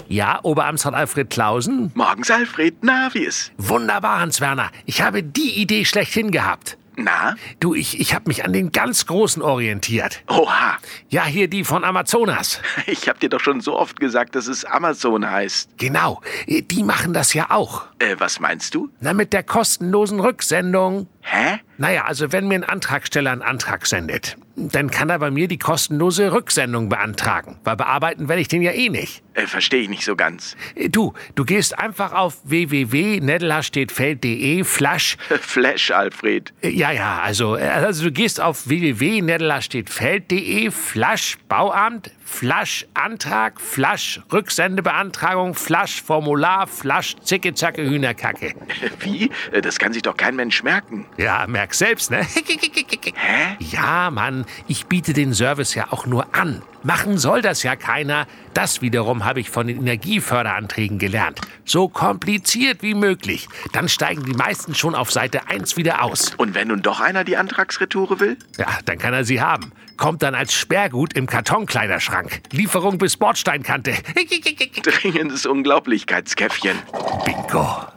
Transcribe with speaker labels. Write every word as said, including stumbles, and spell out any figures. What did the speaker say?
Speaker 1: Ja, Oberamtsrat Alfred Clausen?
Speaker 2: Morgens, Alfred. Na, wie ist?
Speaker 1: Wunderbar, Hans-Werner. Ich habe die Idee schlechthin gehabt.
Speaker 2: Na?
Speaker 1: Du, ich, ich habe mich an den ganz Großen orientiert.
Speaker 2: Oha.
Speaker 1: Ja, hier die von Amazonas.
Speaker 2: Ich hab dir doch schon so oft gesagt, dass es Amazon heißt.
Speaker 1: Genau, die machen das ja auch.
Speaker 2: Äh, was meinst du?
Speaker 1: Na, mit der kostenlosen Rücksendung.
Speaker 2: Hä?
Speaker 1: Naja, also wenn mir ein Antragsteller einen Antrag sendet, dann kann er bei mir die kostenlose Rücksendung beantragen. Weil bearbeiten werde ich den ja eh nicht.
Speaker 2: Äh, verstehe ich nicht so ganz.
Speaker 1: Du, du gehst einfach auf w w w punkt neddelhaarstehtfeld punkt de Flash.
Speaker 2: Flash, Alfred.
Speaker 1: Ja, ja, also, also du gehst auf w w w punkt neddelhaarstehtfeld punkt de Flash Bauamt, Flash Antrag, Flash Rücksendebeantragung, Flash Formular, Flash Zicke Zacke Hühnerkacke.
Speaker 2: Wie? Das kann sich doch kein Mensch merken.
Speaker 1: Ja, merk selbst, ne?
Speaker 2: Hä?
Speaker 1: Ja, Mann, ich biete den Service ja auch nur an. Machen soll das ja keiner. Das wiederum habe ich von den Energieförderanträgen gelernt. So kompliziert wie möglich. Dann steigen die meisten schon auf Seite eins wieder aus.
Speaker 2: Und wenn nun doch einer die Antragsretoure will?
Speaker 1: Ja, dann kann er sie haben. Kommt dann als Sperrgut im Kartonkleiderschrank. Lieferung bis Bordsteinkante.
Speaker 2: Dringendes Unglaublichkeitskäffchen.
Speaker 1: Bingo.